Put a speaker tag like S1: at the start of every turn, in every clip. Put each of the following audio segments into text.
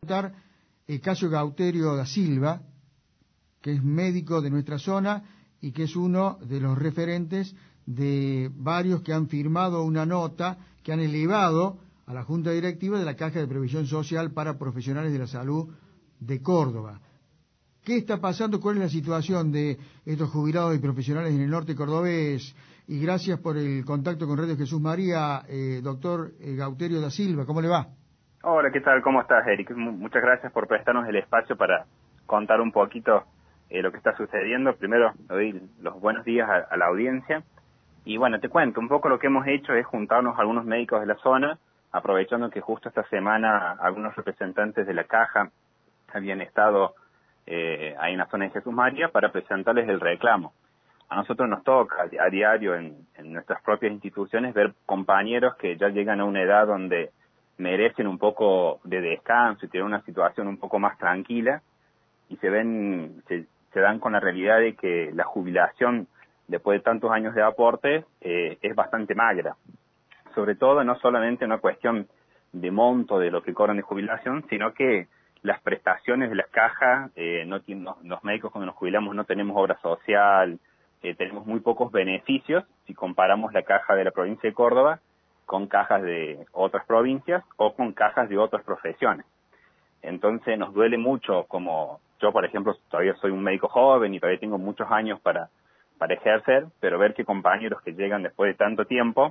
S1: Casio Gauterio da Silva, que es médico de nuestra zona y que es uno de los referentes de varios que han firmado una nota que han elevado a la Junta Directiva de la Caja de Previsión Social para Profesionales de la Salud de Córdoba. ¿Qué está pasando? ¿Cuál es la situación de estos jubilados y profesionales en el norte cordobés? Y gracias por el contacto con Radio Jesús María, doctor Gauterio da Silva. ¿Cómo le va?
S2: Hola, ¿qué tal? ¿Cómo estás, Eric? Muchas gracias por prestarnos el espacio para contar un poquito lo que está sucediendo. Primero, le doy los buenos días a la audiencia. Y bueno, te cuento, un poco lo que hemos hecho es juntarnos a algunos médicos de la zona, aprovechando que justo esta semana algunos representantes de la Caja habían estado ahí en la zona de Jesús María para presentarles el reclamo. A nosotros nos toca a diario en nuestras propias instituciones ver compañeros que ya llegan a una edad donde merecen un poco de descanso y tienen una situación un poco más tranquila y se dan con la realidad de que la jubilación después de tantos años de aporte es bastante magra. Sobre todo no solamente una cuestión de monto de lo que cobran de jubilación, sino que las prestaciones de las cajas, los médicos cuando nos jubilamos no tenemos obra social, tenemos muy pocos beneficios si comparamos la caja de la provincia de Córdoba con cajas de otras provincias o con cajas de otras profesiones. Entonces nos duele mucho, como yo por ejemplo todavía soy un médico joven y todavía tengo muchos años para ejercer, pero ver que compañeros que llegan después de tanto tiempo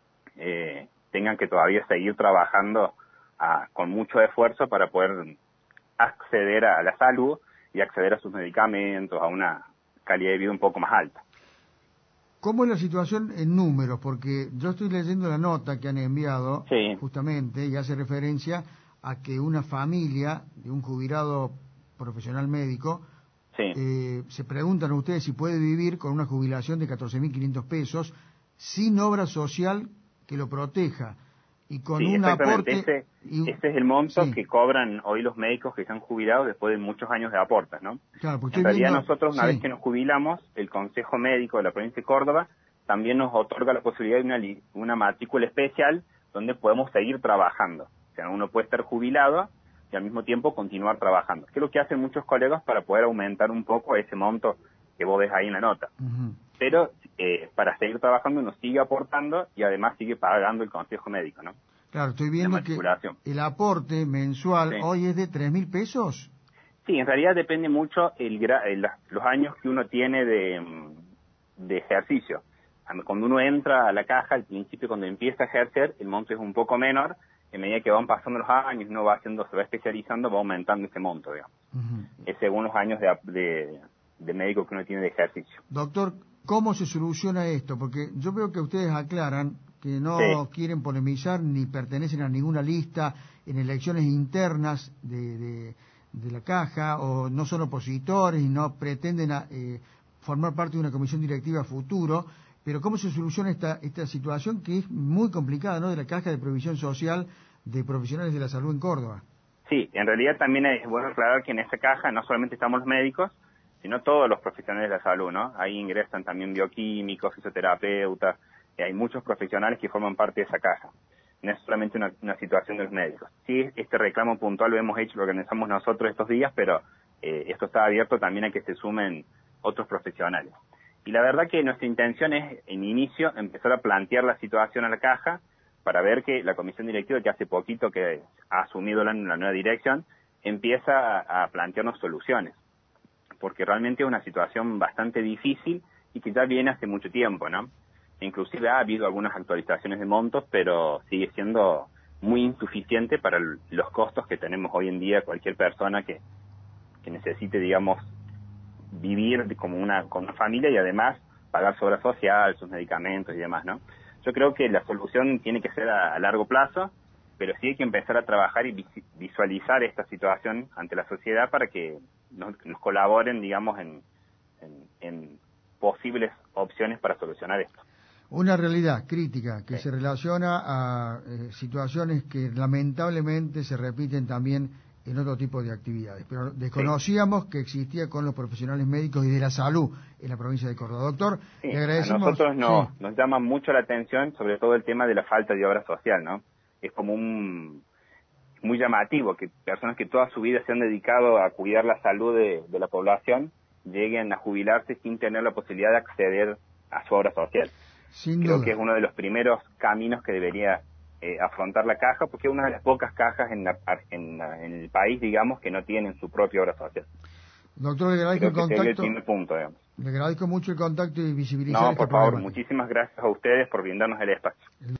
S2: tengan que todavía seguir trabajando con mucho esfuerzo para poder acceder a la salud y acceder a sus medicamentos, a una calidad de vida un poco más alta.
S1: ¿Cómo es la situación en números? Porque yo estoy leyendo la nota que han enviado,
S2: sí,
S1: justamente, y hace referencia a que una familia de un jubilado profesional médico,
S2: sí,
S1: se preguntan a ustedes si puede vivir con una jubilación de 14.500 pesos sin obra social que lo proteja y con
S2: sí,
S1: un
S2: exactamente.
S1: aporte...
S2: Ese es el monto
S1: sí,
S2: que cobran hoy los médicos que se han jubilado después de muchos años de aportes, ¿no?
S1: claro, porque
S2: En
S1: estoy
S2: realidad
S1: viendo...
S2: nosotros, una vez
S1: Sí,
S2: que nos jubilamos, el Consejo Médico de la provincia de Córdoba también nos otorga la posibilidad de una matrícula especial donde podemos seguir trabajando. O sea, uno puede estar jubilado y al mismo tiempo continuar trabajando. Que es lo que hacen muchos colegas para poder aumentar un poco ese monto que vos ves ahí en la nota. Pero para seguir trabajando uno sigue aportando y además sigue pagando el Consejo Médico, ¿no?
S1: claro, estoy viendo que el aporte mensual hoy es de 3.000 pesos.
S2: Sí, en realidad depende mucho los años que uno tiene de ejercicio. Cuando uno entra a la caja, al principio cuando empieza a ejercer, el monto es un poco menor. En medida que van pasando los años, uno se va especializando, va aumentando ese monto, digamos. Es según los años de médico que uno tiene de ejercicio.
S1: Doctor, ¿cómo se soluciona esto? Porque yo veo que ustedes aclaran que no quieren polemizar ni pertenecen a ninguna lista en elecciones internas de la caja, o no son opositores y no pretenden formar parte de una comisión directiva futuro. Pero ¿cómo se soluciona esta situación que es muy complicada, ¿no?, de la Caja de Previsión Social de Profesionales de la Salud en Córdoba?
S2: Sí, en realidad también es bueno aclarar que en esa caja no solamente estamos los médicos, sino todos los profesionales de la salud, ¿no? Ahí ingresan también bioquímicos, fisioterapeutas, y hay muchos profesionales que forman parte de esa caja. No es solamente una situación de los médicos. Sí, este reclamo puntual lo hemos hecho, lo organizamos nosotros estos días, pero esto está abierto también a que se sumen otros profesionales. Y la verdad que nuestra intención es, en inicio, empezar a plantear la situación a la caja para ver que la comisión directiva, que hace poquito que ha asumido la nueva dirección, empieza a plantearnos soluciones. Porque realmente es una situación bastante difícil y que ya viene hace mucho tiempo, ¿no? Inclusive ha habido algunas actualizaciones de montos, pero sigue siendo muy insuficiente para los costos que tenemos hoy en día cualquier persona que necesite, digamos, vivir con una familia y además pagar su obra social, sus medicamentos y demás, ¿no? Yo creo que la solución tiene que ser a largo plazo, pero sí hay que empezar a trabajar y visualizar esta situación ante la sociedad para que nos colaboren, digamos, en posibles opciones para solucionar esto.
S1: Una realidad crítica que se relaciona a situaciones que lamentablemente se repiten también en otro tipo de actividades. Pero desconocíamos que existía con los profesionales médicos y de la salud en la provincia de Córdoba. Doctor, le agradecemos.
S2: A nosotros nos llama mucho la atención, sobre todo el tema de la falta de obra social, ¿no? Es como muy llamativo que personas que toda su vida se han dedicado a cuidar la salud de la población lleguen a jubilarse sin tener la posibilidad de acceder a su obra social.
S1: Sin
S2: Creo
S1: duda.
S2: que es uno de los primeros caminos que debería afrontar la caja, porque es una de las pocas cajas en el país, digamos, que no tienen su propia obra social.
S1: Doctor, le agradezco
S2: Creo
S1: el
S2: que sería el
S1: contacto.
S2: primer punto, digamos.
S1: Le agradezco mucho el contacto y visibilizar
S2: No,
S1: esta
S2: por favor,
S1: problemática.
S2: muchísimas gracias a ustedes por brindarnos el espacio.